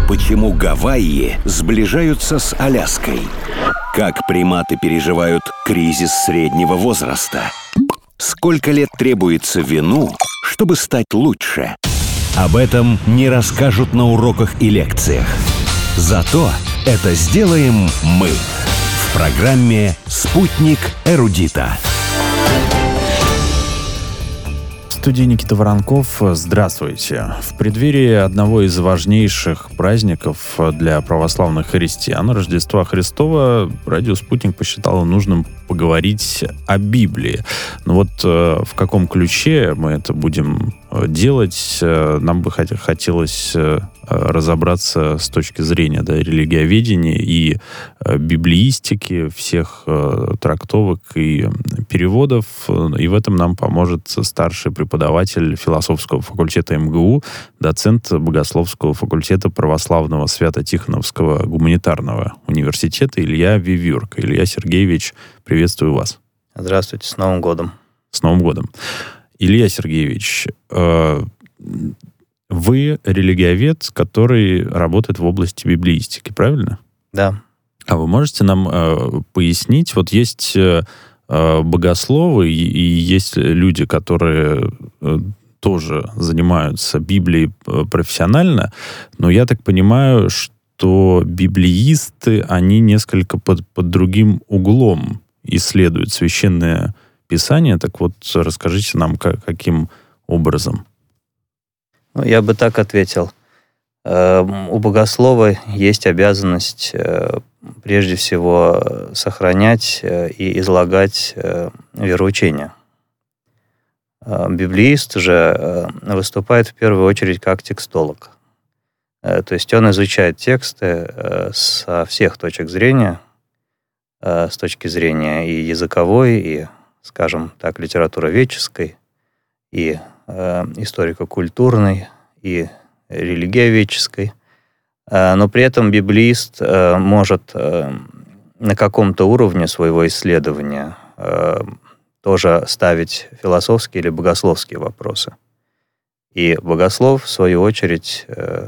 Почему Гавайи сближаются с Аляской? Как приматы переживают кризис среднего возраста? Сколько лет требуется вину, чтобы стать лучше? Об этом не расскажут на уроках и лекциях. Зато это сделаем мы в программе «Спутник эрудита». В студии Никита Воронков. Здравствуйте. В преддверии одного из важнейших праздников для православных христиан, Рождества Христова, радио «Спутник» посчитало нужным поговорить о Библии. Но вот в каком ключе мы это будем делать, нам бы хотелось разобраться с точки зрения религиоведения и библеистики, всех трактовок и переводов. И в этом нам поможет старший преподаватель философского факультета МГУ, доцент богословского факультета православного Свято-Тихоновского гуманитарного университета Илья Вивюрк. Илья Сергеевич, приветствую вас. Здравствуйте, с Новым годом. С Новым годом. Илья Сергеевич, вы религиовед, который работает в области библеистики, правильно? Да. А вы можете нам пояснить, вот есть богословы и есть люди, которые тоже занимаются Библией профессионально, но я так понимаю, что библеисты, они несколько под другим углом исследуют Священное Писание. Так вот, расскажите нам, каким образом. Я бы так ответил. У богослова есть обязанность прежде всего сохранять и излагать вероучение. Библеист же выступает в первую очередь как текстолог. То есть он изучает тексты со всех точек зрения, с точки зрения и языковой, и, скажем так, литературоведческой, и историко-культурной, и религиоведческой. Но при этом библеист может на каком-то уровне своего исследования тоже ставить философские или богословские вопросы. И богослов, в свою очередь,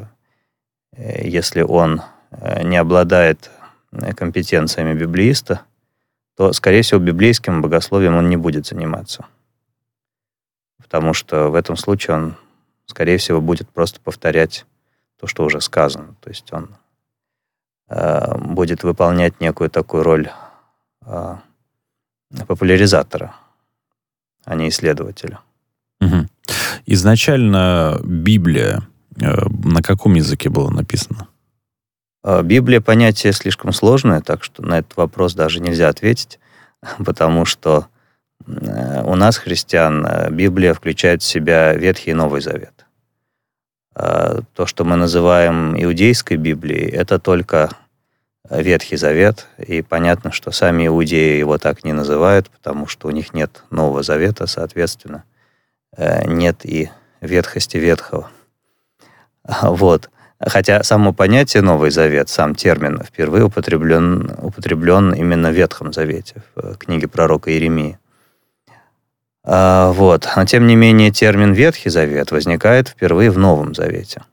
если он не обладает компетенциями библеиста, то, скорее всего, библейским богословием он не будет заниматься. Потому что в этом случае он, скорее всего, будет просто повторять то, что уже сказано. То есть он будет выполнять некую такую роль популяризатора, а не исследователя. Угу. Изначально Библия на каком языке была написана? Библия — понятие слишком сложное, так что на этот вопрос даже нельзя ответить, потому что у нас, христиан, Библия включает в себя Ветхий и Новый Завет. То, что мы называем иудейской Библией, это только Ветхий Завет, и понятно, что сами иудеи его так не называют, потому что у них нет Нового Завета, соответственно, нет и ветхости ветхого. Вот. Хотя само понятие Новый Завет, сам термин, впервые употреблен именно в Ветхом Завете, в книге пророка Иеремии. Вот. Но, тем не менее, термин «Ветхий Завет» возникает впервые в Новом Завете.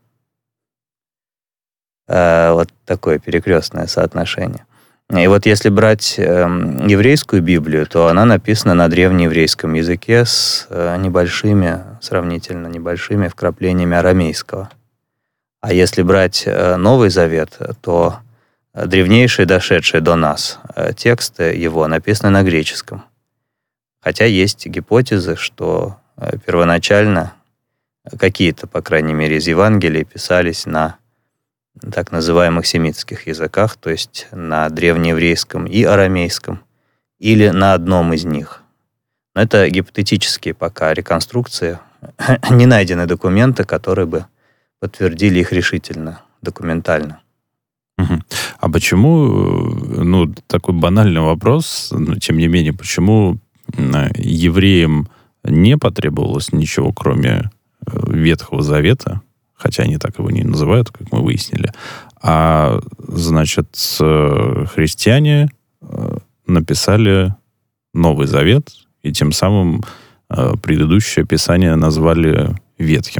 Вот такое перекрестное соотношение. И вот если брать еврейскую Библию, то она написана на древнееврейском языке с сравнительно небольшими вкраплениями арамейского. А если брать Новый Завет, то древнейшие, дошедшие до нас тексты его написаны на греческом. Хотя есть гипотезы, что первоначально какие-то, по крайней мере, из Евангелий писались на так называемых семитских языках, то есть на древнееврейском и арамейском, или на одном из них. Но это гипотетические пока реконструкции. Не найдены документы, которые бы подтвердили их решительно, документально. А почему, такой банальный вопрос, но тем не менее, почему евреям не потребовалось ничего, кроме Ветхого Завета, хотя они так его не называют, как мы выяснили, а, значит, христиане написали Новый Завет, и тем самым предыдущее Писание назвали Ветхим. И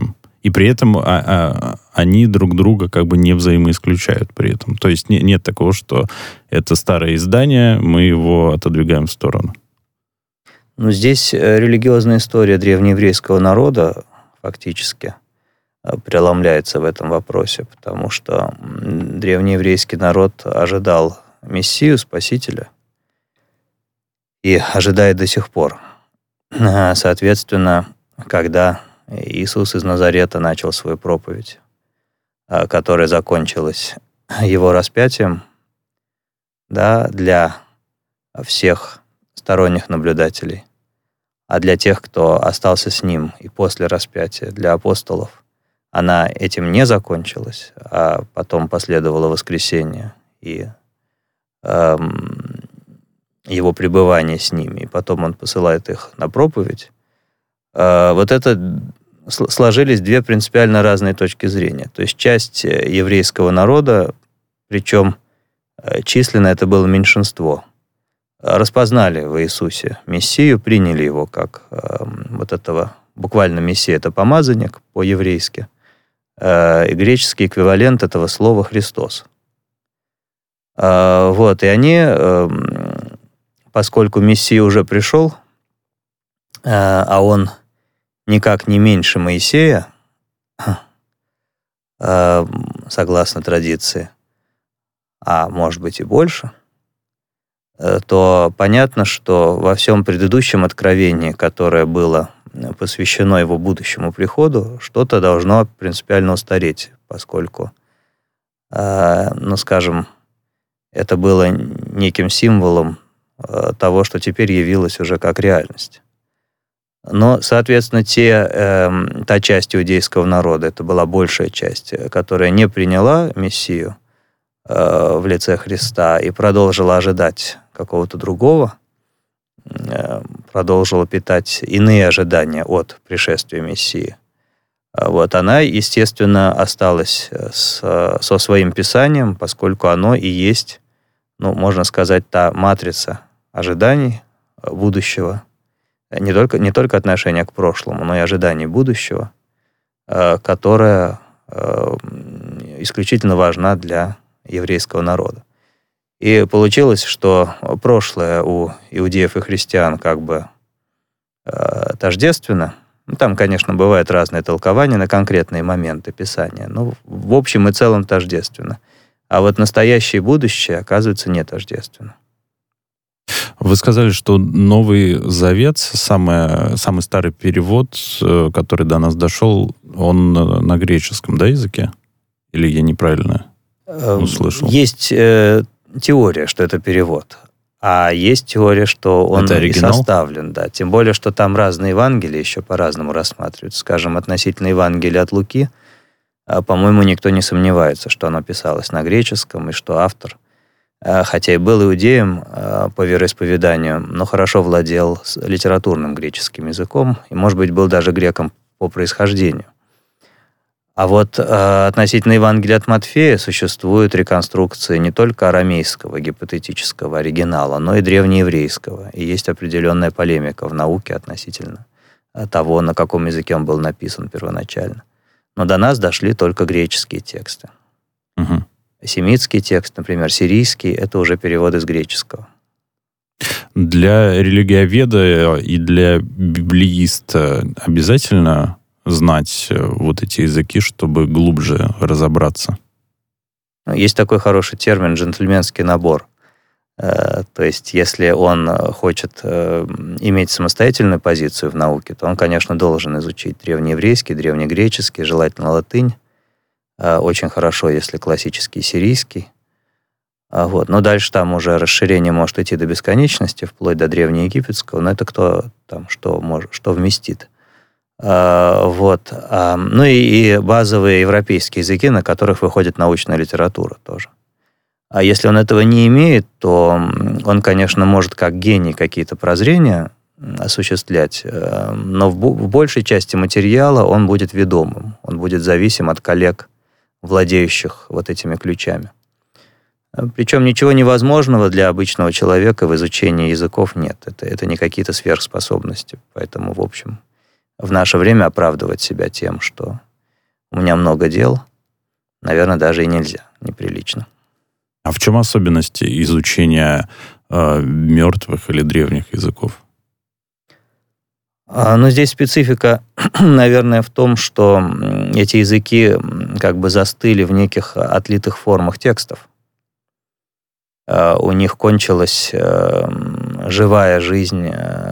И при этом они друг друга как бы не взаимоисключают при этом. То есть нет такого, что это старое издание, мы его отодвигаем в сторону. Ну, здесь религиозная история древнееврейского народа фактически преломляется в этом вопросе, потому что древнееврейский народ ожидал Мессию, Спасителя, и ожидает до сих пор. Соответственно, когда Иисус из Назарета начал свою проповедь, которая закончилась его распятием, да, для всех сторонних наблюдателей, а для тех, кто остался с ним и после распятия, для апостолов, она этим не закончилась, а потом последовало воскресение и его пребывание с ними, и потом он посылает их на проповедь. Вот это сложились две принципиально разные точки зрения. То есть часть еврейского народа, причем численно это было меньшинство, распознали в Иисусе Мессию, приняли его как вот этого, буквально Мессия — это помазанник по-еврейски, и греческий эквивалент этого слова «Христос». Вот, и они, поскольку Мессия уже пришел, а он никак не меньше Моисея, согласно традиции, а может быть и больше, то понятно, что во всем предыдущем откровении, которое было посвящено его будущему приходу, что-то должно принципиально устареть, поскольку, ну, скажем, это было неким символом того, что теперь явилось уже как реальность. Но, соответственно, та часть иудейского народа, это была большая часть, которая не приняла Мессию в лице Христа и продолжила ожидать какого-то другого, продолжила питать иные ожидания от пришествия Мессии. Вот она, естественно, осталась со своим Писанием, поскольку оно и есть, ну, можно сказать, та матрица ожиданий будущего, не только отношения к прошлому, но и ожиданий будущего, которая исключительно важна для еврейского народа. И получилось, что прошлое у иудеев и христиан как бы тождественно. Ну, там, конечно, бывают разные толкования на конкретные моменты Писания, но в общем и целом тождественно. А вот настоящее и будущее, оказывается, не тождественно. Вы сказали, что Новый Завет, самый старый перевод, который до нас дошел, он на греческом, да, языке? Или я неправильно услышал? Есть теория, что это перевод. А есть теория, что он и составлен, да. Тем более, что там разные Евангелия еще по-разному рассматриваются. Скажем, относительно Евангелия от Луки, по-моему, никто не сомневается, что оно писалось на греческом, и что автор, хотя и был иудеем по вероисповеданию, но хорошо владел литературным греческим языком, и, может быть, был даже греком по происхождению. А вот относительно Евангелия от Матфея существуют реконструкции не только арамейского гипотетического оригинала, но и древнееврейского. И есть определенная полемика в науке относительно того, на каком языке он был написан первоначально. Но до нас дошли только греческие тексты. Угу. Семитский текст, например, сирийский, это уже перевод из греческого. Для религиоведа и для библеиста обязательно знать вот эти языки, чтобы глубже разобраться? Есть такой хороший термин «джентльменский набор». То есть, если он хочет иметь самостоятельную позицию в науке, то он, конечно, должен изучить древнееврейский, древнегреческий, желательно латынь. Очень хорошо, если классический сирийский. Вот. Но дальше там уже расширение может идти до бесконечности, вплоть до древнеегипетского, но это кто там что вместит. Вот. Ну и базовые европейские языки, на которых выходит научная литература тоже. А если он этого не имеет, то он, конечно, может как гений какие-то прозрения осуществлять, но в большей части материала он будет ведомым, он будет зависим от коллег, владеющих вот этими ключами. Причем ничего невозможного для обычного человека в изучении языков нет. Это не какие-то сверхспособности. Поэтому, в общем, в наше время оправдывать себя тем, что у меня много дел, наверное, даже и нельзя, неприлично. А в чем особенности изучения мертвых или древних языков? Но здесь специфика, наверное, в том, что эти языки как бы застыли в неких отлитых формах текстов. У них кончилась живая жизнь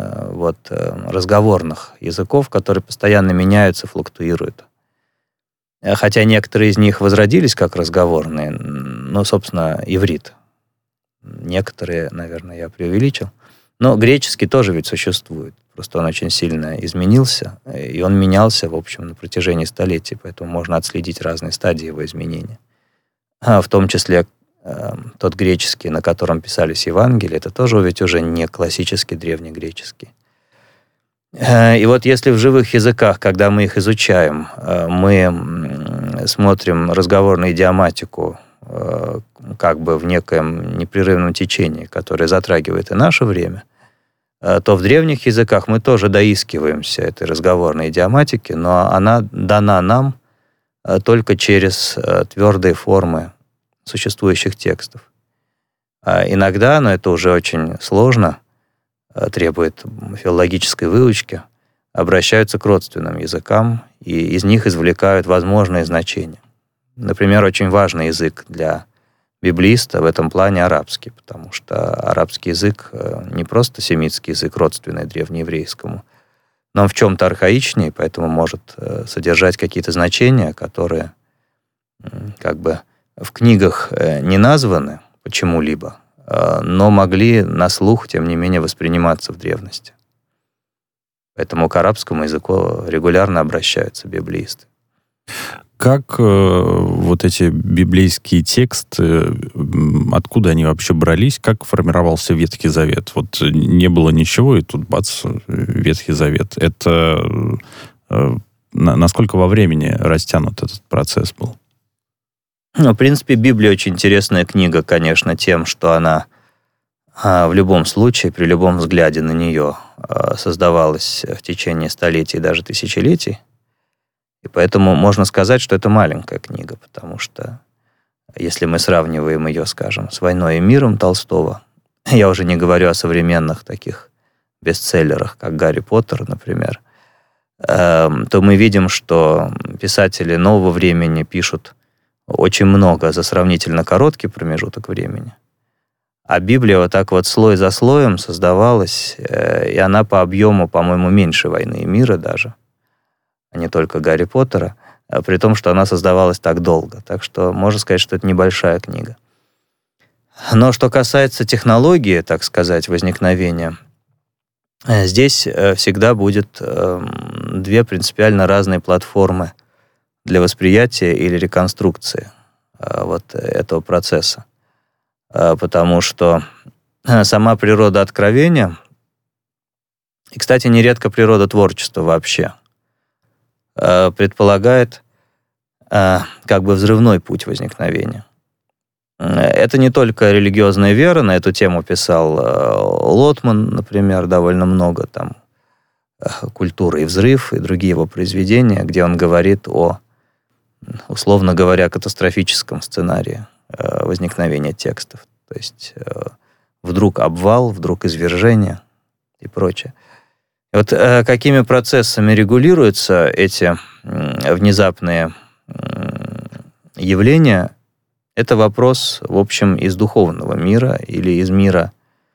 разговорных языков, которые постоянно меняются, флуктуируют. Хотя некоторые из них возродились как разговорные, собственно, иврит. Некоторые, наверное, я преувеличил. Но греческий тоже ведь существует. Просто он очень сильно изменился, и он менялся, в общем, на протяжении столетий, поэтому можно отследить разные стадии его изменения. В том числе тот греческий, на котором писались Евангелия, это тоже ведь уже не классический древнегреческий. И вот если в живых языках, когда мы их изучаем, мы смотрим разговорную идиоматику как бы в некоем непрерывном течении, которое затрагивает и наше время, то в древних языках мы тоже доискиваемся этой разговорной идиоматики, но она дана нам только через твердые формы существующих текстов. Иногда, но это уже очень сложно, требует филологической выучки, обращаются к родственным языкам, и из них извлекают возможные значения. Например, очень важный язык для библииста в этом плане арабский, потому что арабский язык не просто семитский язык, родственный древнееврейскому, но он в чем-то архаичнее, поэтому может содержать какие-то значения, которые как бы в книгах не названы почему-либо, но могли на слух, тем не менее, восприниматься в древности. Поэтому к арабскому языку регулярно обращаются библиисты. Как вот эти библейские тексты, откуда они вообще брались, как формировался Ветхий Завет? Вот не было ничего, и тут бац, Ветхий Завет. Это насколько во времени растянут этот процесс был? В принципе, Библия очень интересная книга, конечно, тем, что она в любом случае, при любом взгляде на нее создавалась в течение столетий и даже тысячелетий. И поэтому можно сказать, что это маленькая книга, потому что если мы сравниваем ее, скажем, с «Войной и миром» Толстого, я уже не говорю о современных таких бестселлерах, как «Гарри Поттер», например, то мы видим, что писатели нового времени пишут очень много за сравнительно короткий промежуток времени. А Библия вот так вот слой за слоем создавалась, и она по объему, по-моему, меньше «Войны и мира» даже, а не только «Гарри Поттера», при том, что она создавалась так долго. Так что можно сказать, что это небольшая книга. Но что касается технологии, так сказать, возникновения, здесь всегда будет две принципиально разные платформы для восприятия или реконструкции вот этого процесса. Потому что сама природа откровения, и, кстати, нередко природа творчества вообще, предполагает как бы взрывной путь возникновения. Это не только религиозная вера, на эту тему писал Лотман, например, довольно много, там, «Культура и взрыв» и другие его произведения, где он говорит о, условно говоря, катастрофическом сценарии возникновения текстов. То есть вдруг обвал, вдруг извержение и прочее. И вот какими процессами регулируются эти внезапные явления, это вопрос, в общем, из духовного мира или из мира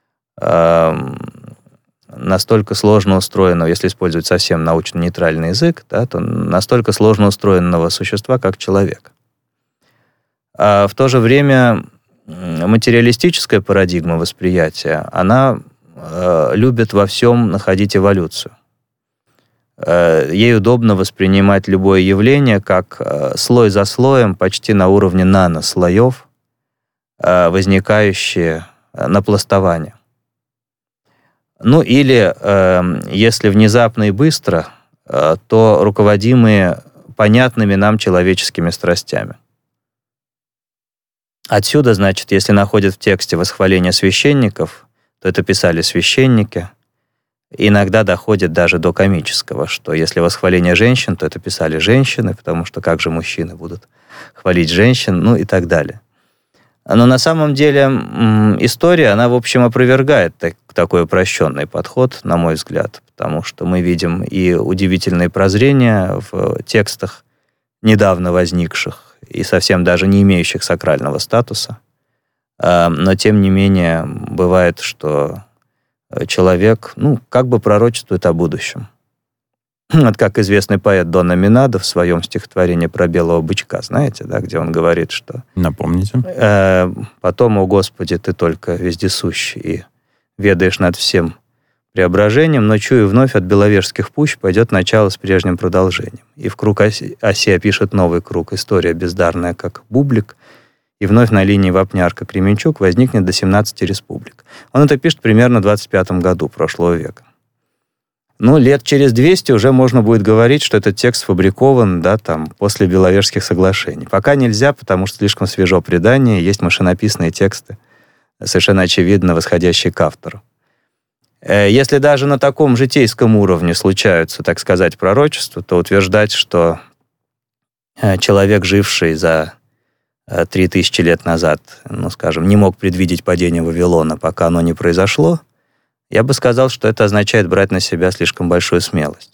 настолько сложно устроенного, если использовать совсем научно-нейтральный язык, да, то настолько сложно устроенного существа, как человек. А в то же время материалистическая парадигма восприятия, она любит во всем находить эволюцию. Ей удобно воспринимать любое явление как слой за слоем, почти на уровне нанослоев, возникающие напластования. Ну или, если внезапно и быстро, то руководимые понятными нам человеческими страстями. Отсюда, значит, если находят в тексте восхваление священников, то это писали священники. иногда доходит даже до комического, что если восхваление женщин, то это писали женщины, потому что как же мужчины будут хвалить женщин, ну и так далее. Но на самом деле история, она, в общем, опровергает такой упрощенный подход, на мой взгляд, потому что мы видим и удивительные прозрения в текстах, недавно возникших и совсем даже не имеющих сакрального статуса. Но, тем не менее, бывает, что человек, как бы пророчествует о будущем. Вот как известный поэт Дон Аминадо в своем стихотворении про белого бычка, знаете, да, где он говорит, что... Напомните. «Потом, о Господи, ты только вездесущий и ведаешь над всем преображением, но чую вновь от беловежских пущ пойдет начало с прежним продолжением. И в круг оси опишет новый круг, история бездарная, как бублик, и вновь на линии Вапнярка-Кременчук возникнет до 17 республик». Он это пишет примерно в 25 году прошлого века. Лет через 200 уже можно будет говорить, что этот текст сфабрикован, после Беловежских соглашений. Пока нельзя, потому что слишком свежо предание, есть машинописные тексты, совершенно очевидно восходящие к автору. Если даже на таком житейском уровне случаются, так сказать, пророчества, то утверждать, что человек, живший за 3000 лет назад, не мог предвидеть падение Вавилона, пока оно не произошло, я бы сказал, что это означает брать на себя слишком большую смелость.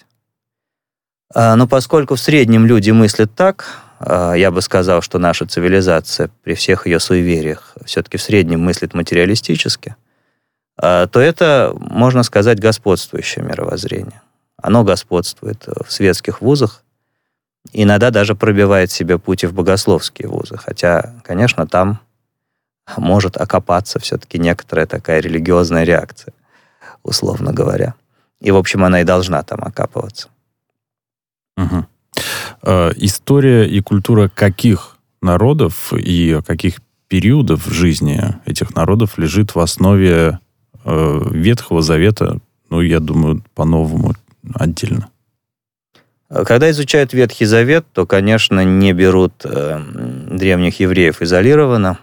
Но поскольку в среднем люди мыслят так, я бы сказал, что наша цивилизация при всех ее суевериях все-таки в среднем мыслит материалистически, то это, можно сказать, господствующее мировоззрение. Оно господствует в светских вузах, иногда даже пробивает себе путь и в богословские вузы, хотя, конечно, там может окопаться все-таки некоторая такая религиозная реакция, условно говоря. И, в общем, она и должна там окапываться. Угу. История и культура каких народов и каких периодов в жизни этих народов лежит в основе Ветхого Завета, я думаю, по-новому отдельно? Когда изучают Ветхий Завет, то, конечно, не берут древних евреев изолированно,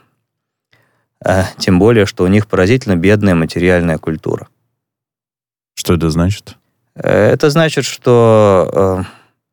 тем более, что у них поразительно бедная материальная культура. Что это значит? Это значит, что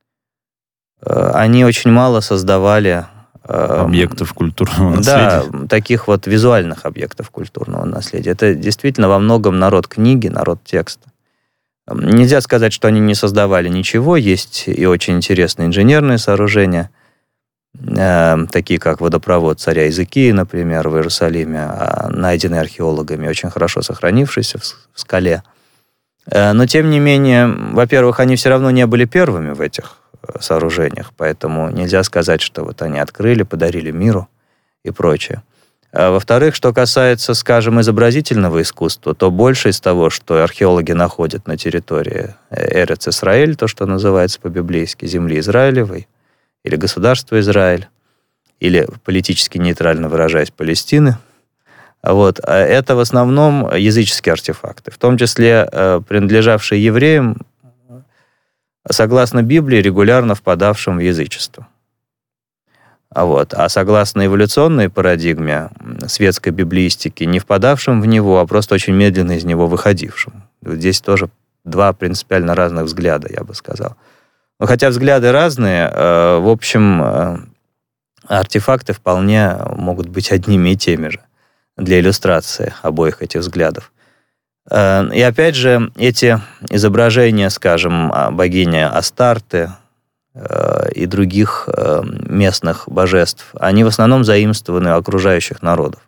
они очень мало создавали... объектов культурного наследия. Да, таких вот визуальных объектов культурного наследия. Это действительно во многом народ книги, народ текста. Нельзя сказать, что они не создавали ничего. Есть и очень интересные инженерные сооружения, такие как водопровод царя Иезекии, например, в Иерусалиме, найденный археологами, очень хорошо сохранившийся в скале. Но, тем не менее, во-первых, они все равно не были первыми в этих сооружениях, поэтому нельзя сказать, что вот они открыли, подарили миру и прочее. А во-вторых, что касается, скажем, изобразительного искусства, то больше из того, что археологи находят на территории Эрец-Исраэль, то, что называется по-библейски земли Израилевой, или государства Израиль, или политически нейтрально выражаясь, Палестины, это в основном языческие артефакты, в том числе принадлежавшие евреям, согласно Библии, регулярно впадавшим в язычество. А согласно эволюционной парадигме светской библеистики, не впадавшим в него, а просто очень медленно из него выходившим. Здесь тоже два принципиально разных взгляда, я бы сказал. Но хотя взгляды разные, в общем, артефакты вполне могут быть одними и теми же для иллюстрации обоих этих взглядов. И опять же, эти изображения, скажем, богини Астарты и других местных божеств, они в основном заимствованы у окружающих народов.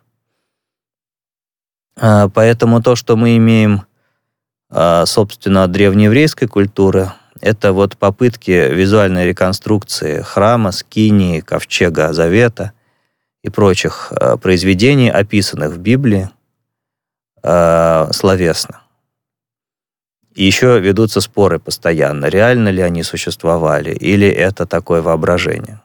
Поэтому то, что мы имеем, собственно, от древнееврейской культуры, это попытки визуальной реконструкции храма, скинии, ковчега Завета и прочих произведений, описанных в Библии, словесно. И еще ведутся споры постоянно, реально ли они существовали, или это такое воображение.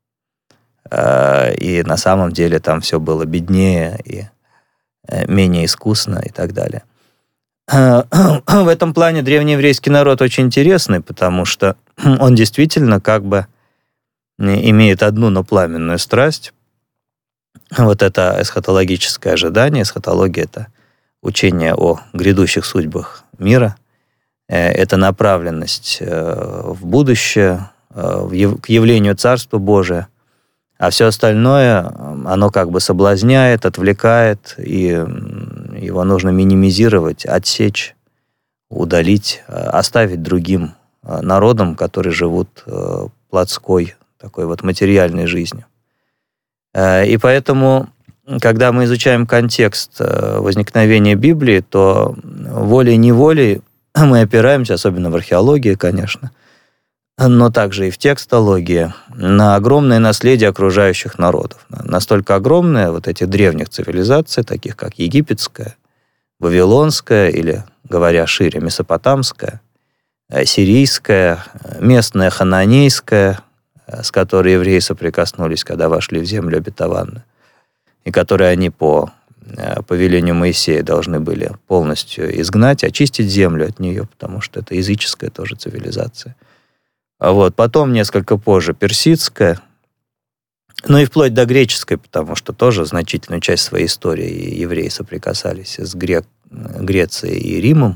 И на самом деле там все было беднее и менее искусно и так далее. В этом плане древнееврейский народ очень интересный, потому что он действительно как бы имеет одну, но пламенную страсть. Это эсхатологическое ожидание. Эсхатология — это учение о грядущих судьбах мира, это направленность в будущее, к явлению Царства Божия, а все остальное, оно как бы соблазняет, отвлекает, и его нужно минимизировать, отсечь, удалить, оставить другим народам, которые живут плотской, такой вот материальной жизнью. И поэтому, когда мы изучаем контекст возникновения Библии, то волей-неволей мы опираемся, особенно в археологии, конечно, но также и в текстологии, на огромное наследие окружающих народов. Настолько огромное вот этих древних цивилизаций, таких как египетская, вавилонская или, говоря шире, месопотамская, сирийская, местная хананейская, с которой евреи соприкоснулись, когда вошли в землю обетованную, и которые они по повелению Моисея должны были полностью изгнать, очистить землю от нее, потому что это языческая тоже цивилизация. Вот. Потом, несколько позже, персидская, ну и вплоть до греческой, потому что тоже значительную часть своей истории евреи соприкасались с Грецией и Римом.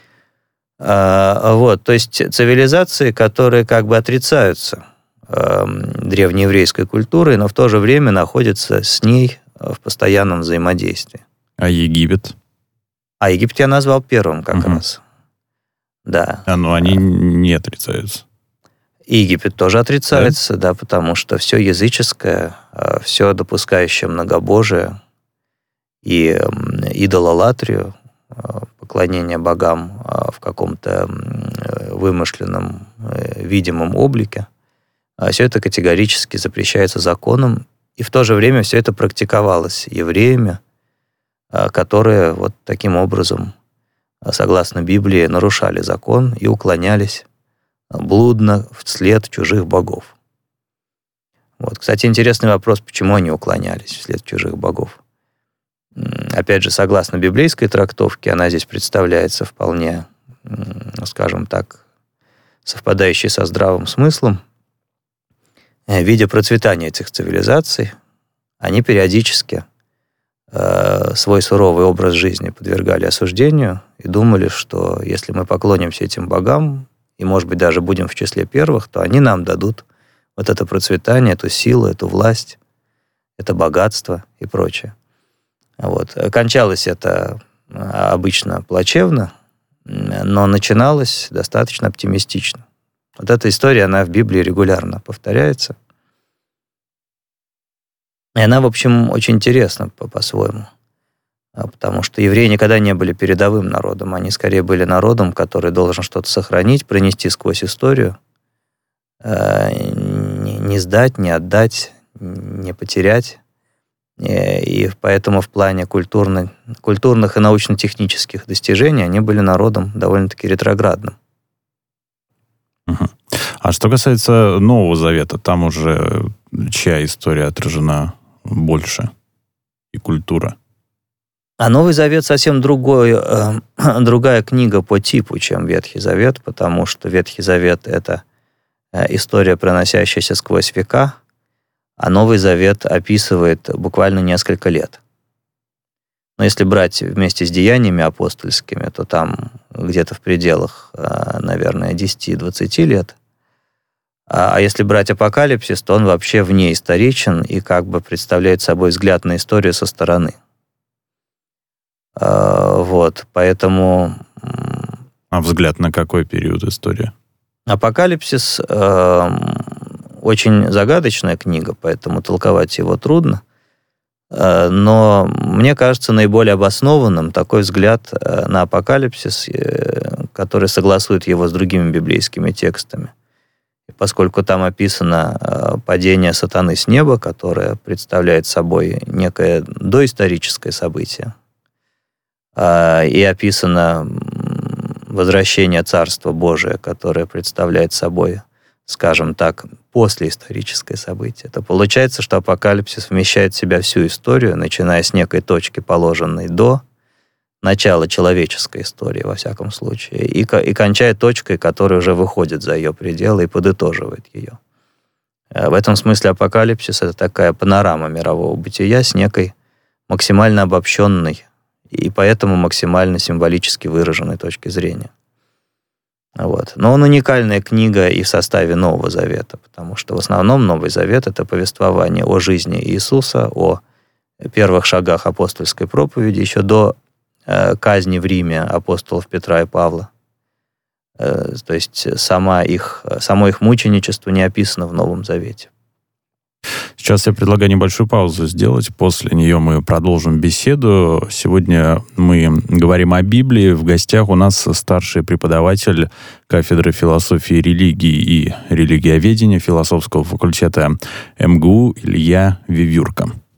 Вот. То есть цивилизации, которые как бы отрицаются древнееврейской культурой, но в то же время находятся с ней в постоянном взаимодействии. А Египет? А Египет я назвал первым как раз. Да. Но они не отрицаются. И Египет тоже отрицается, да, потому что все языческое, все допускающее многобожие и идололатрию, поклонение богам в каком-то вымышленном, видимом облике, все это категорически запрещается законом, и в то же время все это практиковалось евреями, которые вот таким образом, согласно Библии, нарушали закон и уклонялись блудно вслед чужих богов. Вот. Кстати, интересный вопрос, почему они уклонялись вслед чужих богов. Опять же, согласно библейской трактовке, она здесь представляется вполне, скажем так, совпадающей со здравым смыслом. Видя процветание этих цивилизаций, они периодически свой суровый образ жизни подвергали осуждению и думали, что если мы поклонимся этим богам, и, может быть, даже будем в числе первых, то они нам дадут вот это процветание, эту силу, эту власть, это богатство и прочее. Вот. Кончалось это обычно плачевно, но начиналось достаточно оптимистично. Вот эта история, она в Библии регулярно повторяется. И она, в общем, очень интересна по-своему. Потому что евреи никогда не были передовым народом. Они скорее были народом, который должен что-то сохранить, пронести сквозь историю, не сдать, не отдать, не потерять. И поэтому в плане культурных и научно-технических достижений они были народом довольно-таки ретроградным. Угу. А что касается Нового Завета, там уже чья история отражена больше и культура? А Новый Завет совсем другая книга по типу, чем Ветхий Завет, потому что Ветхий Завет — это история, проносящаяся сквозь века, а Новый Завет описывает буквально несколько лет. Но если брать вместе с деяниями апостольскими, то там где-то в пределах, наверное, 10-20 лет. А если брать Апокалипсис, то он вообще внеисторичен и как бы представляет собой взгляд на историю со стороны. Вот, поэтому... А взгляд на какой период истории? Апокалипсис очень загадочная книга, поэтому толковать его трудно. Но мне кажется наиболее обоснованным такой взгляд на Апокалипсис, который согласует его с другими библейскими текстами. Поскольку там описано падение сатаны с неба, которое представляет собой некое доисторическое событие, и описано возвращение Царства Божия, которое представляет собой, скажем так, послеисторическое событие, то получается, что Апокалипсис вмещает в себя всю историю, начиная с некой точки, положенной до начала человеческой истории, во всяком случае, и кончая точкой, которая уже выходит за ее пределы и подытоживает ее. В этом смысле Апокалипсис — это такая панорама мирового бытия с некой максимально обобщенной и поэтому максимально символически выраженной точки зрения. Вот. Но он уникальная книга и в составе Нового Завета, потому что в основном Новый Завет — это повествование о жизни Иисуса, о первых шагах апостольской проповеди, еще до казни в Риме апостолов Петра и Павла. То есть само их мученичество не описано в Новом Завете. Сейчас я предлагаю небольшую паузу сделать. После нее мы продолжим беседу. Сегодня мы говорим о Библии. В гостях у нас старший преподаватель кафедры философии религии и религиоведения философского факультета МГУ Илья Вивюрко.